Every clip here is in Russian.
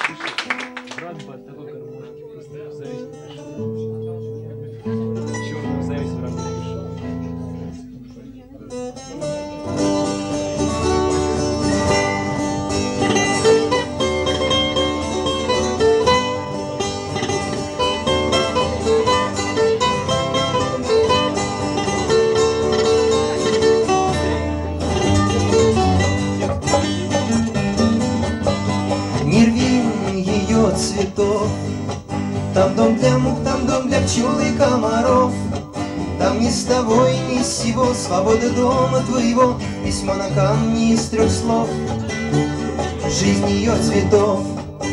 Брат бы от такой гармоники просто в зависть не пришел. Черную зависть враг не пришел. Не рви ее цветов. Там дом для мух, там дом для пчел и комаров. Там ни с того и ни с сего свобода дома твоего. Письмо на камне из 3 слов. Жизнь ее цветов.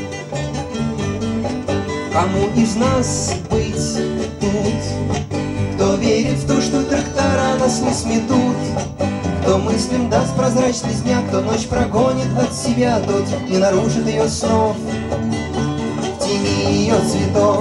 Кому из нас быть тут? Кто верит в то, что трактора нас не сметут? Кто мыслям даст прозрачность дня, кто ночь прогонит от себя, тот не нарушит ее снов в тени ее цветов.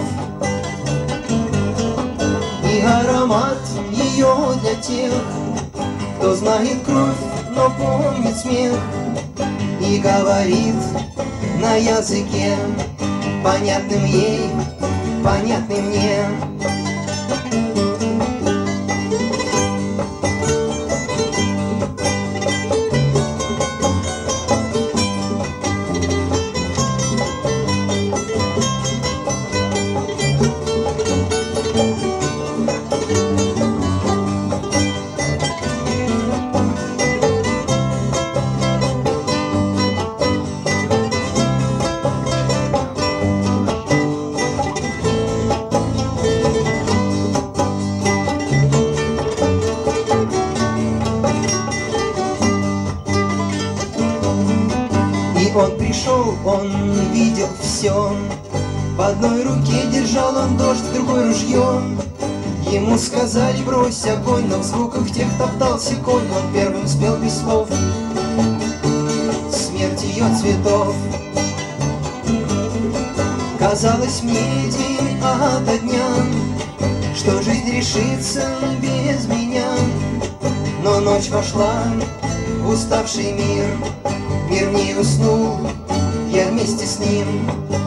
И аромат ее для тех, кто знает кровь, но помнит смех, и говорит на языке, понятным ей, понятным мне. Он пришел, он видел все. В одной руке держал он дождь, в другой ружье. Ему сказали: брось огонь, но в звуках тех топтался конь. Он первым спел без слов смерть ее цветов. Казалось мне день ото дня, что жизнь решится без меня. Но ночь вошла в уставший мир. Мир не уснул, я вместе с ним.